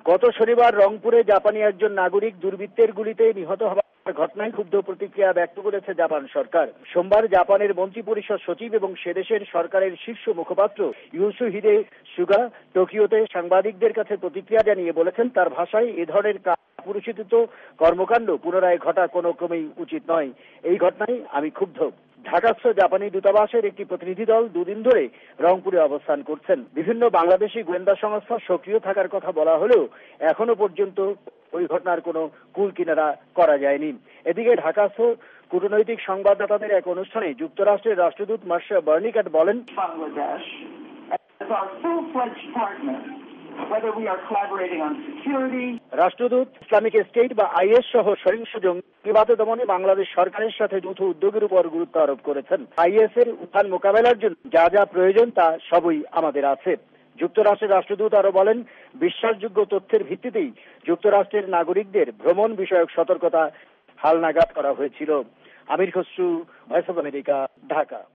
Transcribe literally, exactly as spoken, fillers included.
গত শনিবার রংপুরে জাপানি একজন নাগরিক দুর্বৃত্তের গুলিতে নিহত হওয়ার ঘটনায় ক্ষুব্ধ প্রতিক্রিয়া ব্যক্ত করেছে জাপান সরকার। সোমবার জাপানের মন্ত্রিপরিষদ সচিব এবং সেদেশের সরকারের শীর্ষ মুখপাত্র ইয়োশিহিদে সুগা টোকিওতে সাংবাদিকদের কাছে প্রতিক্রিয়া জানিয়ে বলেছেন, তার ভাষায় এ ধরনের কাপুরুষোচিত কর্মকাণ্ড পুনরায় ঘটা কোনো ক্রমেই উচিত নয়। এই ঘটনায় আমি ক্ষুব্ধ। ঢাকাস্থ জাপানি দূতাবাসের একটি প্রতিনিধি দল দুদিন ধরে রংপুরে অবস্থান করছেন। বিভিন্ন বাংলাদেশি গোয়েন্দা সংস্থা সক্রিয় থাকার কথা বলা হলেও এখনো পর্যন্ত ওই ঘটনার কোনো কুল কিনারা করা যায়নি। এদিকে ঢাকাস্থ কূটনৈতিক সংবাদদাতাদের এক অনুষ্ঠানে যুক্তরাষ্ট্রের রাষ্ট্রদূত মার্শা বার্নিকাট বলেন, বাংলাদেশ রাষ্ট্রদূত ইসলামিক স্টেট বা আইএস সহ সহিংস জঙ্গিবাদ দমনে বাংলাদেশ সরকারের সাথে যৌথ উদ্যোগের উপর গুরুত্ব আরোপ করেছেন। আইএস এর উত্থান মোকাবেলার জন্য যা যা প্রয়োজন তা সবই আমাদের আছে। যুক্তরাষ্ট্রের রাষ্ট্রদূত আরো বলেন, বিশ্বাসযোগ্য তথ্যের ভিত্তিতেই যুক্তরাষ্ট্রের নাগরিকদের ভ্রমণ বিষয়ক সতর্কতা হালনাগাদ করা হয়েছিল। Amir Khasru, voice of America, Dhaka.